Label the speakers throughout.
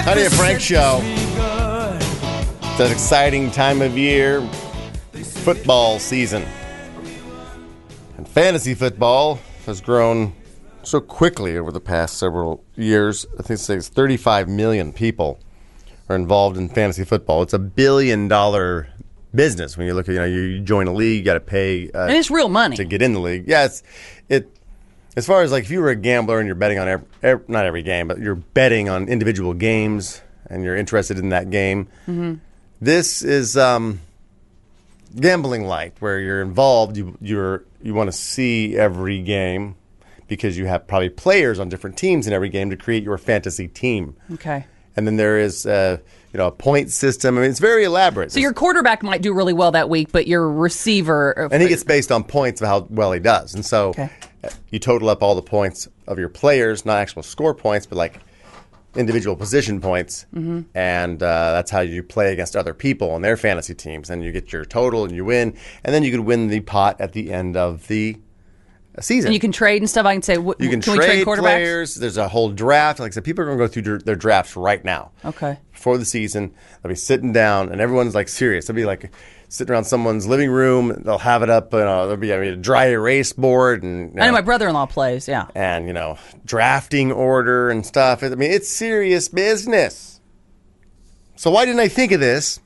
Speaker 1: Honey and Frank Show. It's an exciting time of year, football season. And fantasy football has grown so quickly over the past several years. I think it's 35 million people are involved in fantasy football. It's $1 billion business when you look at, you join a league, you got to pay.
Speaker 2: And it's real money.
Speaker 1: To get in the league. Yeah, as far as like if you were a gambler and you're betting on not every game, but you're betting on individual games and you're interested in that game, this is gambling light, where you're involved. You want to see every game because you have probably players on different teams in every game to create your fantasy team.
Speaker 2: Okay.
Speaker 1: And then there is a point system. I mean, it's very elaborate.
Speaker 2: So your quarterback might do really well that week, but your receiver...
Speaker 1: And he gets based on points of how well he does. And so you total up all the points of your players, not actual score points, but like individual position points. And that's how you play against other people on their fantasy teams. And you get your total and you win. And then you can win the pot at the end of the season.
Speaker 2: And you can trade and stuff. I can say,
Speaker 1: you can
Speaker 2: we trade quarterbacks?
Speaker 1: Players. There's a whole draft. Like I said, people are going to go through their drafts right now.
Speaker 2: Okay.
Speaker 1: Before the season, they'll be sitting down, and everyone's like serious. They'll be like sitting around someone's living room. They'll have it up, there'll be a dry erase board. And
Speaker 2: I know my brother-in-law plays, yeah.
Speaker 1: And, drafting order and stuff. I mean, it's serious business. So why didn't I think of this?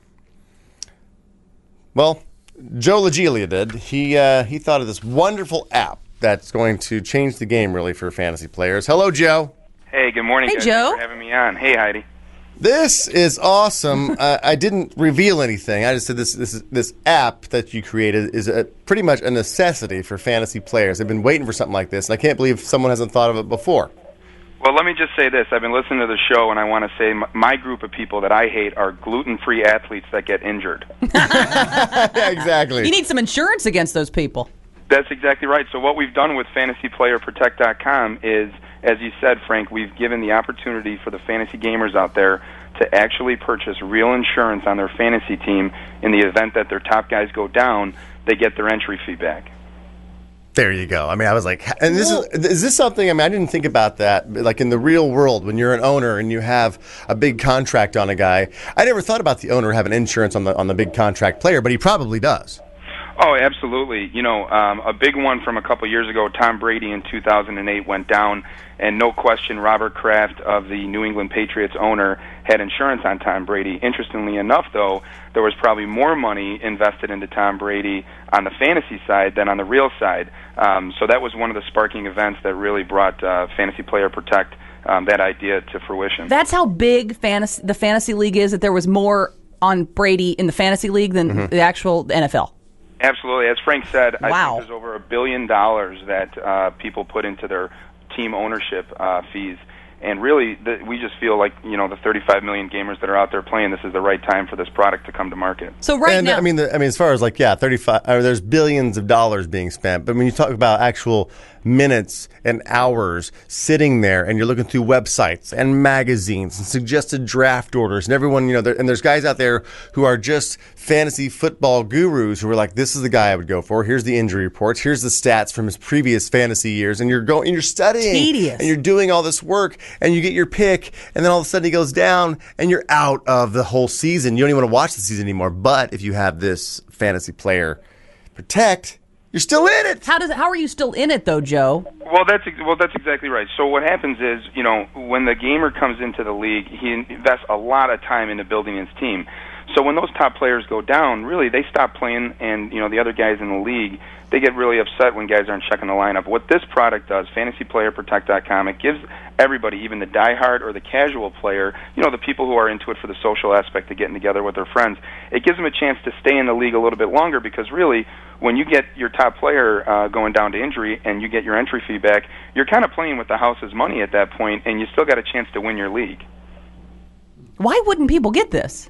Speaker 1: Well, Joe LaGiglia did. He thought of this wonderful app that's going to change the game, really, for fantasy players. Hello, Joe.
Speaker 3: Hey, good morning,
Speaker 2: Hey,
Speaker 3: guys.
Speaker 2: Joe.
Speaker 3: Thanks for having me on. Hey, Heidi.
Speaker 1: This is awesome. I didn't reveal anything. I just said this app that you created is pretty much a necessity for fantasy players. They've been waiting for something like this, and I can't believe someone hasn't thought of it before.
Speaker 3: Well, let me just say this. I've been listening to the show, and I want to say my group of people that I hate are gluten-free athletes that get injured.
Speaker 1: Yeah, exactly.
Speaker 2: You need some insurance against those people.
Speaker 3: That's exactly right. So what we've done with FantasyPlayerProtect.com is, as you said, Frank, we've given the opportunity for the fantasy gamers out there to actually purchase real insurance on their fantasy team. In the event that their top guys go down, they get their entry fee back.
Speaker 1: There you go. I mean, I was like, and is this something, I didn't think about that, like in the real world, when you're an owner and you have a big contract on a guy. I never thought about the owner having insurance on the big contract player, but he probably does.
Speaker 3: Oh, absolutely. A big one from a couple years ago, Tom Brady in 2008 went down, and no question, Robert Kraft of the New England Patriots owner had insurance on Tom Brady. Interestingly enough, though, there was probably more money invested into Tom Brady on the fantasy side than on the real side. So that was one of the sparking events that really brought Fantasy Player Protect that idea to fruition.
Speaker 2: That's how big the fantasy league is, that there was more on Brady in the fantasy league than the actual NFL.
Speaker 3: Absolutely. As Frank said,
Speaker 2: Wow.
Speaker 3: I think there's over $1 billion that people put into their team ownership fees. And really, we just feel like, the 35 million gamers that are out there playing, this is the right time for this product to come to market.
Speaker 2: So now...
Speaker 1: I mean, as far as 35, there's billions of dollars being spent. But when you talk about actual minutes and hours sitting there, and you're looking through websites and magazines and suggested draft orders, and everyone, and there's guys out there who are just fantasy football gurus who are like, this is the guy I would go for. Here's the injury reports. Here's the stats from his previous fantasy years. And you're studying.
Speaker 2: Tedious.
Speaker 1: And you're doing all this work, and you get your pick, and then all of a sudden he goes down, and you're out of the whole season. You don't even want to watch the season anymore. But if you have this Fantasy Player Protect, you're still in it.
Speaker 2: How are you still in it, though, Joe?
Speaker 3: Well, that's exactly right. So what happens is, when the gamer comes into the league, he invests a lot of time into building his team. So when those top players go down, really, they stop playing, and, the other guys in the league, they get really upset when guys aren't checking the lineup. What this product does, FantasyPlayerProtect.com, it gives everybody, even the diehard or the casual player, the people who are into it for the social aspect of getting together with their friends, it gives them a chance to stay in the league a little bit longer, because really, when you get your top player going down to injury and you get your entry fee back, you're kind of playing with the house's money at that point, and you still got a chance to win your league.
Speaker 2: Why wouldn't people get this?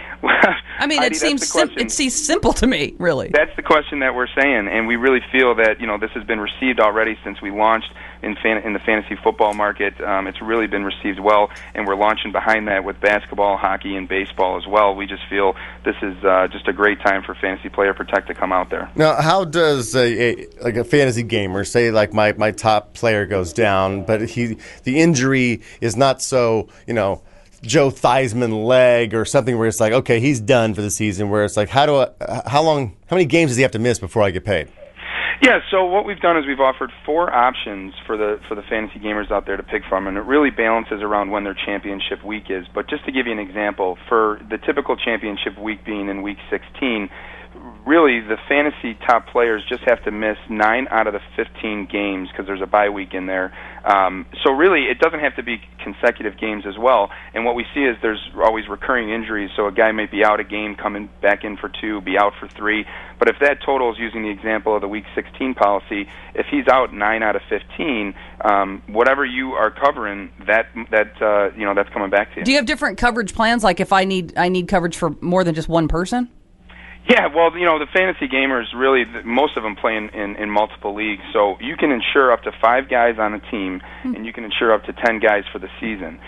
Speaker 2: I mean,
Speaker 3: Heidi,
Speaker 2: it seems simple to me, really.
Speaker 3: That's the question that we're saying, and we really feel that this has been received already since we launched in the fantasy football market. It's really been received well, and we're launching behind that with basketball, hockey, and baseball as well. We just feel this is just a great time for Fantasy Player Protect to come out there.
Speaker 1: Now, how does a fantasy gamer, say like my top player goes down, but the injury is not so Joe Theismann leg or something where it's like, okay, he's done for the season, where it's like, how many games does he have to miss before I get paid?
Speaker 3: Yeah, so what we've done is we've offered 4 options for the fantasy gamers out there to pick from, and it really balances around when their championship week is. But just to give you an example, for the typical championship week being in week 16, really the fantasy top players just have to miss 9 out of the 15 games because there's a bye week in there. So really it doesn't have to be consecutive games as well. And what we see is there's always recurring injuries, so a guy might be out a game, coming back in for 2, be out for 3. But if that total is using the example of the week 16 policy, if he's out 9 out of 15, whatever you are covering, that's coming back to you.
Speaker 2: Do you have different coverage plans? Like if I need coverage for more than just one person?
Speaker 3: Yeah, well, the fantasy gamers, really, most of them play in multiple leagues. So you can insure up to 5 guys on a team, and you can insure up to 10 guys for the season.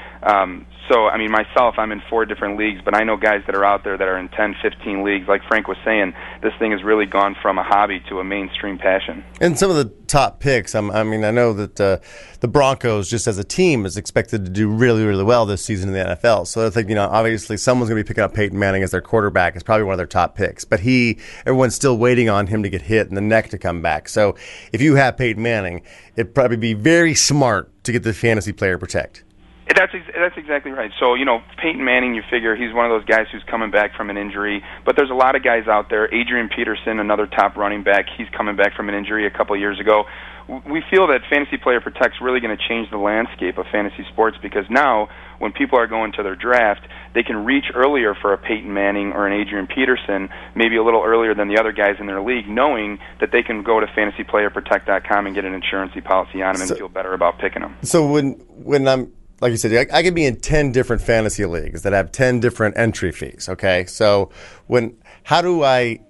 Speaker 3: So, I mean, myself, I'm in 4 different leagues, but I know guys that are out there that are in 10, 15 leagues. Like Frank was saying, this thing has really gone from a hobby to a mainstream passion.
Speaker 1: And some of the top picks, I know that the Broncos, just as a team, is expected to do really, really well this season in the NFL. So I think, obviously someone's going to be picking up Peyton Manning as their quarterback. It's probably one of their top picks. But everyone's still waiting on him to get hit and the neck to come back. So if you have Peyton Manning, it'd probably be very smart to get the fantasy player protect.
Speaker 3: That's exactly right. So, Peyton Manning, you figure he's one of those guys who's coming back from an injury. But there's a lot of guys out there. Adrian Peterson, another top running back, he's coming back from an injury a couple years ago. We feel that Fantasy Player Protect's really going to change the landscape of fantasy sports because now when people are going to their draft, they can reach earlier for a Peyton Manning or an Adrian Peterson, maybe a little earlier than the other guys in their league, knowing that they can go to fantasyplayerprotect.com and get an insurance policy on them and feel better about picking them.
Speaker 1: So when I'm, like you said, I could be in 10 different fantasy leagues that have 10 different entry fees, okay? So how do I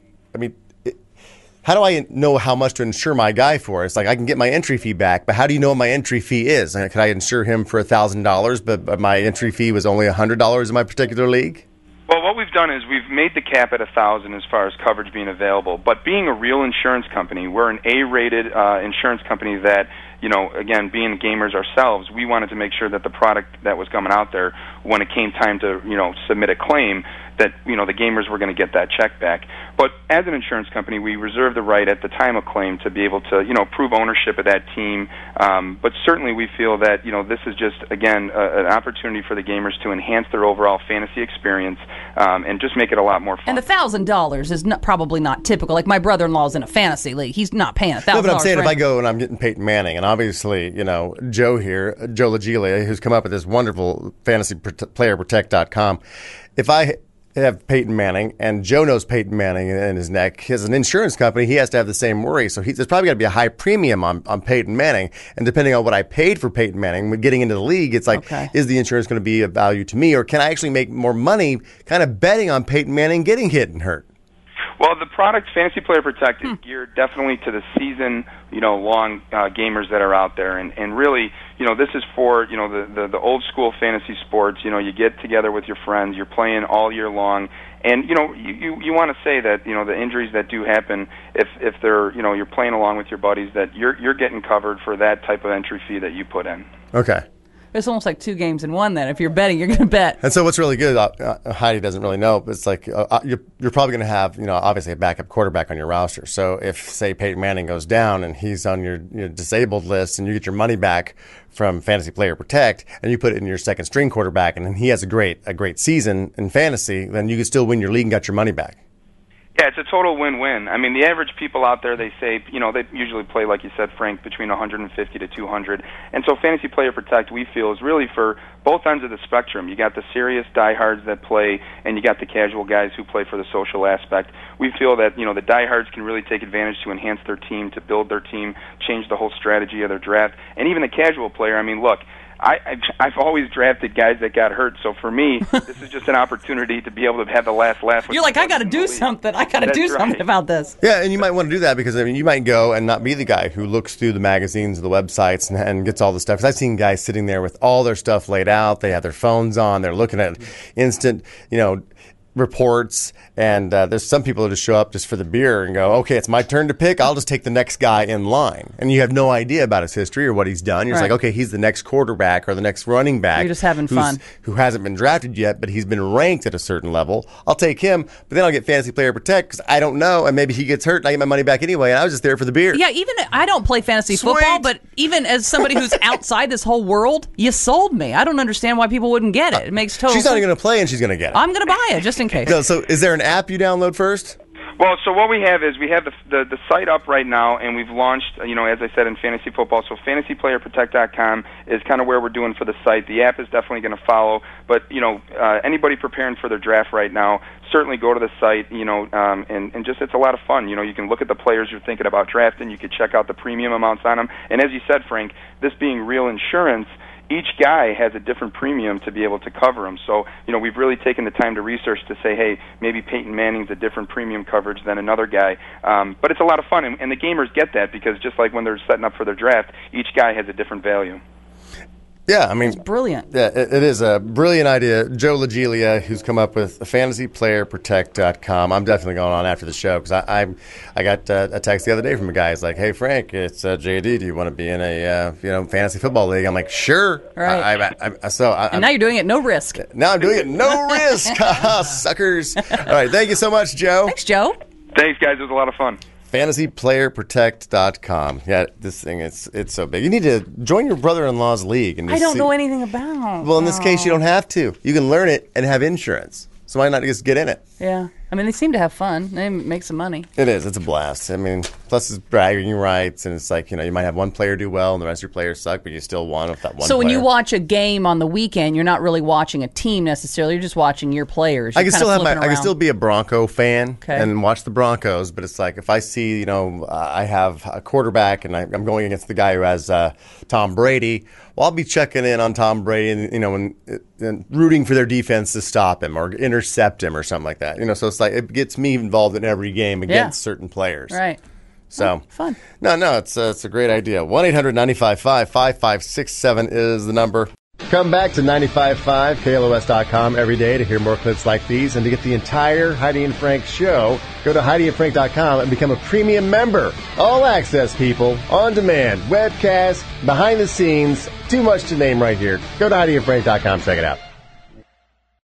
Speaker 1: know how much to insure my guy for? It's like I can get my entry fee back, but how do you know what my entry fee is? Could I insure him for $1,000, but my entry fee was only $100 in my particular league?
Speaker 3: Well, what we've done is we've made the cap at $1,000 as far as coverage being available. But being a real insurance company, we're an A-rated insurance company that, again, being gamers ourselves, we wanted to make sure that the product that was coming out there, when it came time to, submit a claim, that, the gamers were going to get that check back. But as an insurance company, we reserve the right at the time of claim to be able to, prove ownership of that team. But certainly we feel that, this is just, again, an opportunity for the gamers to enhance their overall fantasy experience and just make it a lot more fun.
Speaker 2: And $1,000 is probably not typical. Like my brother-in-law's in a fantasy league. He's not paying $1,000.
Speaker 1: No, but I'm saying if I go and I'm getting Peyton Manning, and obviously, Joe here, Joe Legile, who's come up with this wonderful fantasyplayerprotect.com, if I have Peyton Manning, and Joe knows Peyton Manning in his neck. As an insurance company, he has to have the same worry. So there's probably got to be a high premium on Peyton Manning. And depending on what I paid for Peyton Manning, when getting into the league, it's like, Is the insurance going to be of value to me? Or can I actually make more money kind of betting on Peyton Manning getting hit and hurt?
Speaker 3: Well, the product, Fantasy Player Protect, is geared definitely to the season, long gamers that are out there. And really, this is for, the old school fantasy sports. You get together with your friends, you're playing all year long. And, you want to say that, the injuries that do happen, if they're, you're playing along with your buddies, that you're getting covered for that type of entry fee that you put in.
Speaker 1: Okay.
Speaker 2: It's almost like 2 games in one then. If you're betting, you're going to bet.
Speaker 1: And so what's really good, Heidi doesn't really know, but it's like you're probably going to have, obviously a backup quarterback on your roster. So if, say, Peyton Manning goes down and he's on your disabled list and you get your money back from Fantasy Player Protect and you put it in your second string quarterback and he has a great season in fantasy, then you can still win your league and got your money back.
Speaker 3: Yeah, it's a total win-win. I mean, the average people out there, they say, they usually play, like you said, Frank, between 150 to 200. And so Fantasy Player Protect, we feel, is really for both ends of the spectrum. You got the serious diehards that play, and you got the casual guys who play for the social aspect. We feel that, the diehards can really take advantage to enhance their team, to build their team, change the whole strategy of their draft. And even the casual player, I mean, look, I've always drafted guys that got hurt, so for me, this is just an opportunity to be able to have the last laugh.
Speaker 2: You're like, I got to do something. I got to do something about this.
Speaker 1: Yeah, and you might want to do that because you might go and not be the guy who looks through the magazines, the websites, and gets all the stuff. Because I've seen guys sitting there with all their stuff laid out. They have their phones on. They're looking at instant, reports, and there's some people that just show up just for the beer and go, okay, it's my turn to pick. I'll just take the next guy in line. And you have no idea about his history or what he's done. You're just
Speaker 2: Right.
Speaker 1: like, okay, he's the next quarterback or the next running back.
Speaker 2: You're just having fun.
Speaker 1: Who hasn't been drafted yet, but he's been ranked at a certain level. I'll take him, but then I'll get Fantasy Player Protect because I don't know, and maybe he gets hurt and I get my money back anyway, and I was just there for the beer.
Speaker 2: Yeah, even I don't play fantasy
Speaker 1: Sweet.
Speaker 2: football, but even as somebody who's outside this whole world, you sold me. I don't understand why people wouldn't get it. It makes total
Speaker 1: She's not
Speaker 2: sense.
Speaker 1: even going to play, and she's going to get it.
Speaker 2: I'm going to buy it just in case.
Speaker 1: So is there an app you download first?
Speaker 3: Well, so what we have is we have the site up right now, and we've launched, as I said, in fantasy football. So fantasyplayerprotect.com is kind of where we're doing for the site. The app is definitely going to follow, but anybody preparing for their draft right now, certainly go to the site. And just it's a lot of fun. You can look at the players you're thinking about drafting. You could check out the premium amounts on them. And as you said, Frank, this being real insurance, each guy has a different premium to be able to cover them. So, we've really taken the time to research to say, hey, maybe Peyton Manning's a different premium coverage than another guy. But it's a lot of fun, and the gamers get that because just like when they're setting up for their draft, each guy has a different value.
Speaker 1: Yeah, I mean,
Speaker 2: Brilliant.
Speaker 1: Yeah, it is a brilliant idea. Joe Lagilia, who's come up with fantasyplayerprotect.com. I'm definitely going on after the show because I got a text the other day from a guy. He's like, "Hey Frank, it's JD. Do you want to be in a fantasy football league?" I'm like, "Sure."
Speaker 2: Right.
Speaker 1: And
Speaker 2: now you're doing it no risk.
Speaker 1: Now I'm doing it no risk, suckers. All right, thank you so much, Joe.
Speaker 2: Thanks, Joe.
Speaker 3: Thanks, guys. It was a lot of fun.
Speaker 1: FantasyPlayerProtect.com. Yeah, this thing, it's so big. You need to join your brother-in-law's league. And
Speaker 2: I don't know anything about.
Speaker 1: Well, in this case, you don't have to. You can learn it and have insurance. So why not just get in it?
Speaker 2: Yeah. I mean, they seem to have fun. They make some money.
Speaker 1: It is. It's a blast. I mean, plus it's bragging rights, and it's like, you might have one player do well and the rest of your players suck, but you still won with that one
Speaker 2: So when
Speaker 1: player.
Speaker 2: you watch a game on the weekend, you're not really watching a team necessarily. You're just watching your players.
Speaker 1: I
Speaker 2: You're
Speaker 1: can
Speaker 2: kinda
Speaker 1: still
Speaker 2: flipping
Speaker 1: I can
Speaker 2: around.
Speaker 1: still be a Bronco fan
Speaker 2: Okay.
Speaker 1: and watch the Broncos, but it's like if I see, I have a quarterback and I'm going against the guy who has Tom Brady, well, I'll be checking in on Tom Brady and rooting for their defense to stop him or intercept him or something like that. So it's like it gets me involved in every game against certain players.
Speaker 2: Right.
Speaker 1: So
Speaker 2: Fun.
Speaker 1: No, it's a great idea. 1-800-955-5567 is the number. Come back to 95.5 KLOS.com every day to hear more clips like these and to get the entire Heidi and Frank show. Go to HeidiandFrank.com and become a premium member. All access, people, on demand, webcast, behind the scenes, too much to name right here. Go to HeidiandFrank.com, check it out.